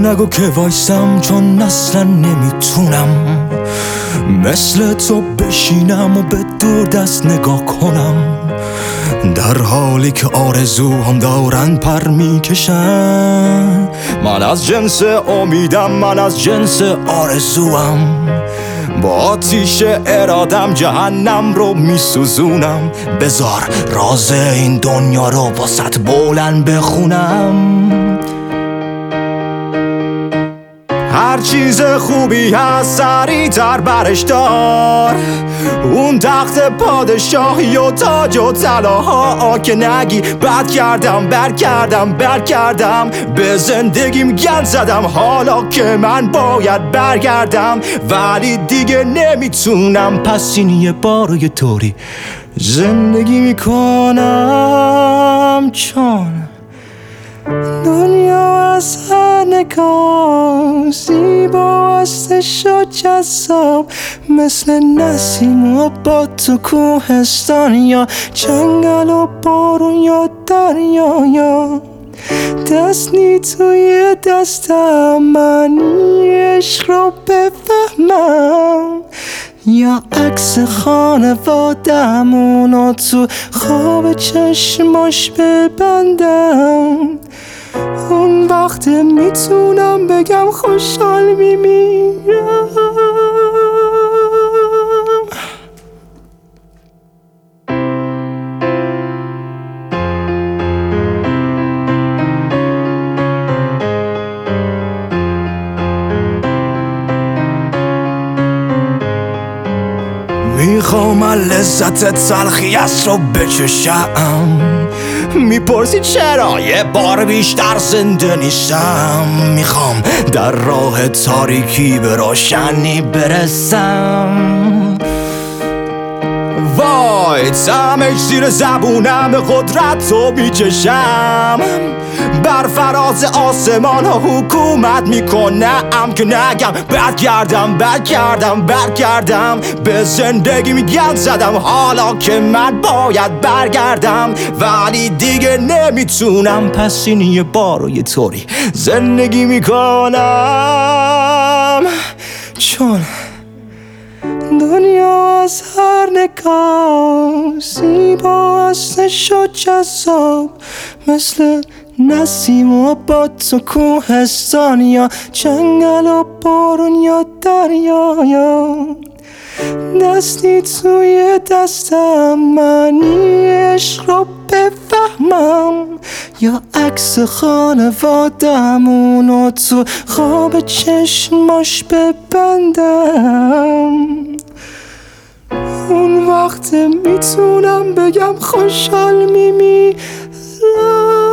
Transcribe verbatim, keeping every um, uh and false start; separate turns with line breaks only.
نگو که وایسم، چون اصلا نمیتونم مثل تو بشینم و به دور دست نگاه کنم، در حالی که آرزوام دارن پر میکشن. من از جنس امیدم، من از جنس آرزوام، با آتیش ارادم جهنم رو میسوزونم. بذار راز این دنیا رو واسط بلند بخونم. هر چیز خوبی هست سریع‌تر برش دار، اون تخت پادشاهی و تاج و طلاها که نگی بد کردم بد کردم بد کردم. به زندگیم گند زدم حالا که من باید برگردم، ولی دیگه نمیتونم، پس این یه بار و یه طوری زندگی میکنم. چون دنیا از هر نگاه زیبا هستش و جذاب، مثل نسیم و با تو کوهستان یا جنگل و بارون یا دریا، یا دستی توی دستم معنی عشق رو بفهمم، یا عکس خانوادمونو تو خواب چشماش ببندم. اون وقت میتونم بگم خوشحال میمیرم. میخوام لذت تلخیت رو بچشم. میپرسی چرا یه بار بیشتر زنده نیستم؟ میخوام در راه تاریکی به روشنی برسم. وای طعمش زیر زبونم قدرت رو میچشم. بر فراز آسمان ها حکومت میکنم که نگم بد کردم بد کردم بد کردم. به زندگی میگن زدم حالا که من باید برگردم، ولی دیگه نمیتونم، پس این یه بار و یه طوری زندگی میکنم. چون دنیا از هر نگاه زیبا هستش و جذاب، مثل نسیم و با تو کوهستان یا جنگل و بارون یا دریا، یا دستی توی دستم معنی عشق رو بفهمم، یا عکس خانوادمونو تو خواب چشماش ببندم. اون وقت میتونم بگم خوشحال میمیرم.